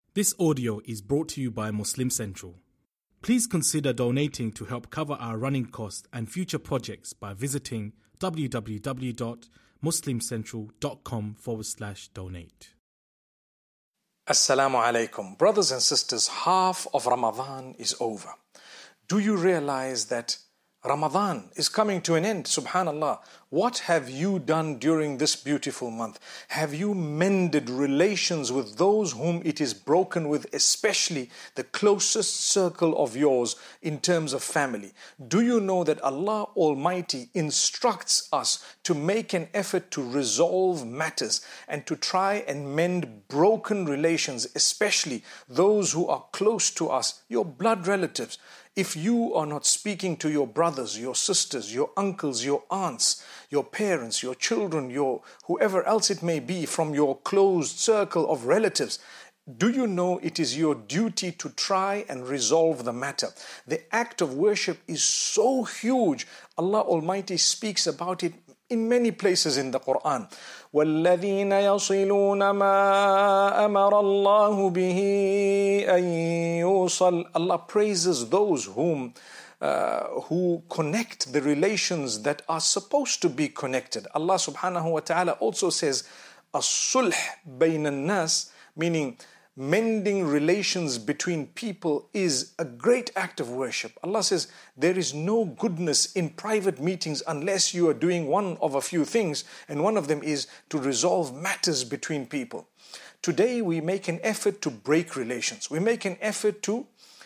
This audio is brought to you by Muslim Central. Please consider donating to help cover our running costs and future projects by visiting www.muslimcentral.com/donate. Assalamu alaikum. Brothers and sisters, half of Ramadan is over. Do you realize that Ramadan is coming to an end? Subhanallah. What have you done during this beautiful month? Have you mended relations with those whom it is broken with, especially the closest circle of yours in terms of family? Do you know that Allah Almighty instructs us to make an effort to resolve matters and to try and mend broken relations, especially those who are close to us, your blood relatives? If you are not speaking to your brothers, your sisters, your uncles, your aunts, your parents, your children, your whoever else it may be from your closed circle of relatives, do you know it is your duty to try and resolve the matter? The act of worship is so huge. Allah Almighty speaks about it in many places in the Quran. وَالَّذِينَ يَصِلُونَ مَا أَمَرَ اللَّهُ بِهِ أَن يُوصَلَ. Allah praises those who connect the relations that are supposed to be connected. Allah subhanahu wa ta'ala also says, الصلح بين الناس, meaning mending relations between people is a great act of worship. Allah says there is no goodness in private meetings unless you are doing one of a few things, and one of them is to resolve matters between people. Today we make an effort to break relations. We make an effort to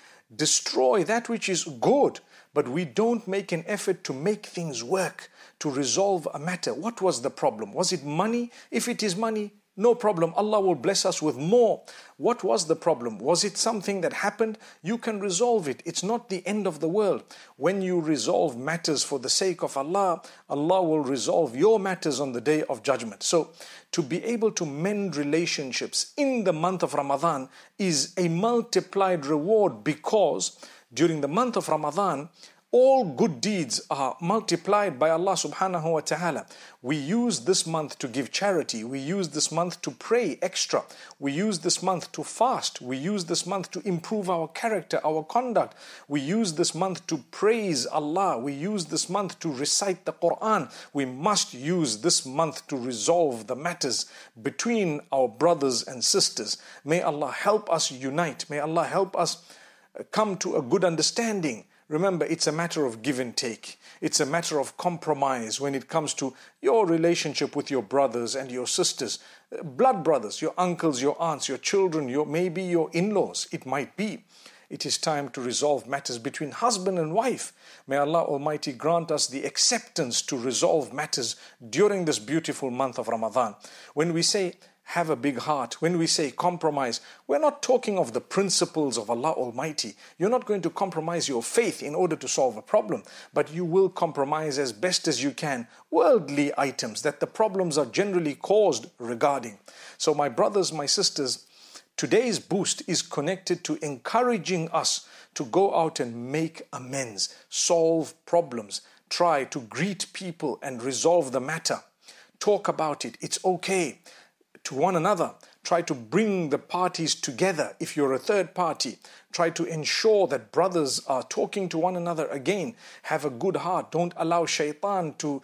destroy that which is good, but we don't make an effort to make things work, to resolve a matter. What was the problem? Was it money? If it is money, no problem. Allah will bless us with more. What was the problem? Was it something that happened? You can resolve it. It's not the end of the world. When you resolve matters for the sake of Allah, Allah will resolve your matters on the day of judgment. So, to be able to mend relationships in the month of Ramadan is a multiplied reward, because during the month of Ramadan, all good deeds are multiplied by Allah subhanahu wa ta'ala. We use this month to give charity. We use this month to pray extra. We use this month to fast. We use this month to improve our character, our conduct. We use this month to praise Allah. We use this month to recite the Quran. We must use this month to resolve the matters between our brothers and sisters. May Allah help us unite. May Allah help us come to a good understanding. Remember, it's a matter of give and take. It's a matter of compromise when it comes to your relationship with your brothers and your sisters, blood brothers, your uncles, your aunts, your children, maybe your in-laws. It might be. It is time to resolve matters between husband and wife. May Allah Almighty grant us the acceptance to resolve matters during this beautiful month of Ramadan. When we say have a big heart, when we say compromise, we're not talking of the principles of Allah Almighty. You're not going to compromise your faith in order to solve a problem, but you will compromise as best as you can worldly items that the problems are generally caused regarding. So my brothers, my sisters, today's boost is connected to encouraging us to go out and make amends, solve problems, try to greet people and resolve the matter. Talk about it. It's okay. To one another, try to bring the parties together. If you're a third party, try to ensure that brothers are talking to one another again. Have a good heart. Don't allow shaitan to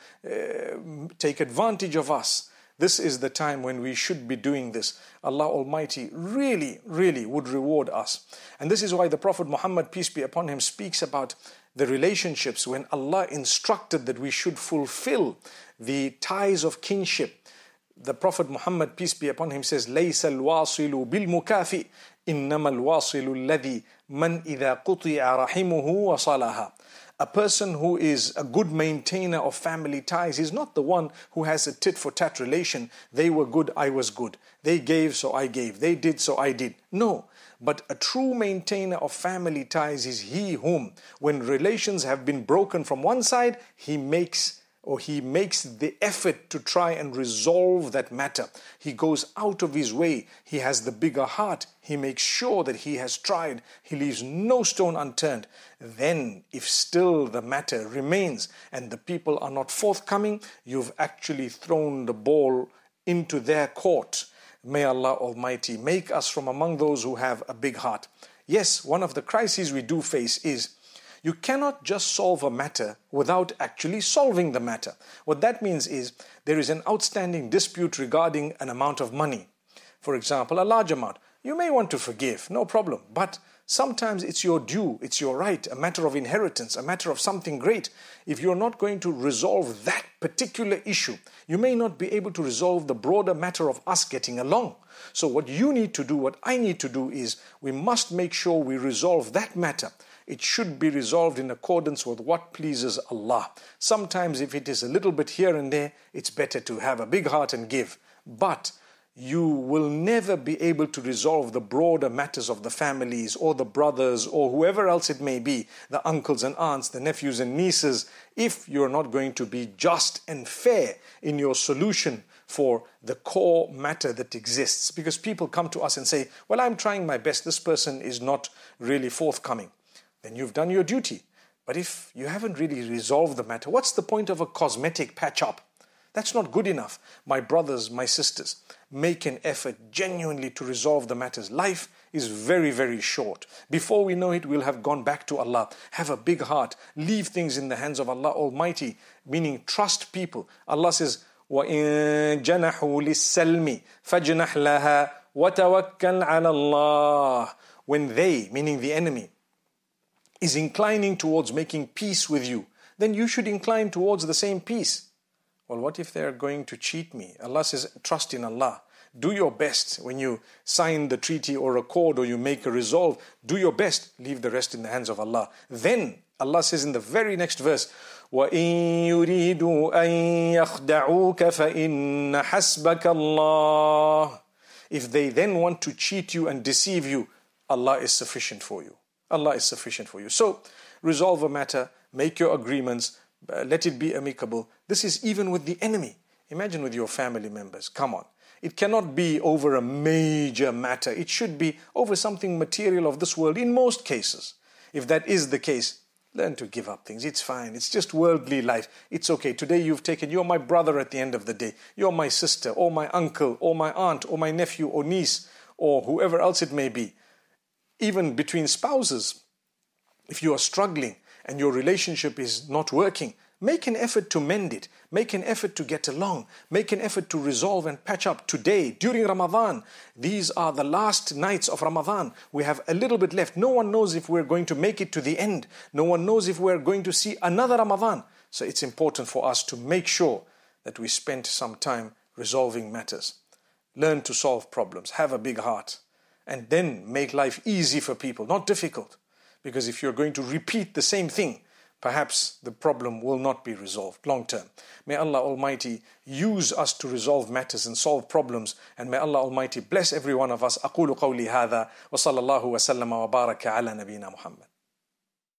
take advantage of us. This is the time when we should be doing this. Allah Almighty really, really would reward us. And this is why the Prophet Muhammad, peace be upon him, speaks about the relationships when Allah instructed that we should fulfill the ties of kinship. The Prophet Muhammad, peace be upon him, says, لَيْسَ الْوَاصِلُ بِالْمُكَافِئِ إِنَّمَا الْوَاصِلُ الَّذِي مَنْ إِذَا قُطِعَ رَحِمُهُ وَصَلَهَا. A person who is a good maintainer of family ties is not the one who has a tit-for-tat relation. They were good, I was good. They gave, so I gave. They did, so I did. No. But a true maintainer of family ties is he whom, when relations have been broken from one side, he makes the effort to try and resolve that matter. He goes out of his way. He has the bigger heart. He makes sure that he has tried. He leaves no stone unturned. Then, if still the matter remains and the people are not forthcoming, you've actually thrown the ball into their court. May Allah Almighty make us from among those who have a big heart. Yes, one of the crises we do face is you cannot just solve a matter without actually solving the matter. What that means is there is an outstanding dispute regarding an amount of money. For example, a large amount. You may want to forgive, no problem. But sometimes it's your due, it's your right, a matter of inheritance, a matter of something great. If you're not going to resolve that particular issue, you may not be able to resolve the broader matter of us getting along. So what you need to do, what I need to do is we must make sure we resolve that matter. It should be resolved in accordance with what pleases Allah. Sometimes if it is a little bit here and there, it's better to have a big heart and give. But you will never be able to resolve the broader matters of the families or the brothers or whoever else it may be, the uncles and aunts, the nephews and nieces, if you're not going to be just and fair in your solution for the core matter that exists. Because people come to us and say, well, I'm trying my best, this person is not really forthcoming. Then you've done your duty. But if you haven't really resolved the matter, what's the point of a cosmetic patch-up? That's not good enough. My brothers, my sisters, make an effort genuinely to resolve the matters. Life is very, very short. Before we know it, we'll have gone back to Allah. Have a big heart. Leave things in the hands of Allah Almighty, meaning trust people. Allah says, وَإِن جَنَحُوا لِلسَّلْمِ فَجْنَحْ لَهَا وَتَوَكَّلْ عَلَى اللَّهِ. When they, meaning the enemy, is inclining towards making peace with you, then you should incline towards the same peace. Well, what if they are going to cheat me? Allah says, trust in Allah. Do your best. When you sign the treaty or accord or you make a resolve, do your best. Leave the rest in the hands of Allah. Then Allah says in the very next verse, وَإِن يُرِيدُوا أَن يَخْدَعُوكَ فَإِنَّ حَسْبَكَ اللَّهُ. If they then want to cheat you and deceive you, Allah is sufficient for you. Allah is sufficient for you. So, resolve a matter, make your agreements, let it be amicable. This is even with the enemy. Imagine with your family members. Come on. It cannot be over a major matter. It should be over something material of this world in most cases. If that is the case, learn to give up things. It's fine. It's just worldly life. It's okay. Today you're my brother at the end of the day. You're my sister or my uncle or my aunt or my nephew or niece or whoever else it may be. Even between spouses, if you are struggling and your relationship is not working, make an effort to mend it. Make an effort to get along. Make an effort to resolve and patch up today, during Ramadan. These are the last nights of Ramadan. We have a little bit left. No one knows if we're going to make it to the end. No one knows if we're going to see another Ramadan. So it's important for us to make sure that we spend some time resolving matters. Learn to solve problems. Have a big heart. And then make life easy for people, not difficult. Because if you're going to repeat the same thing, perhaps the problem will not be resolved long term. May Allah Almighty use us to resolve matters and solve problems. And may Allah Almighty bless every one of us. أقول قولي هذا وصلى الله وسلم وبارك على نبينا محمد.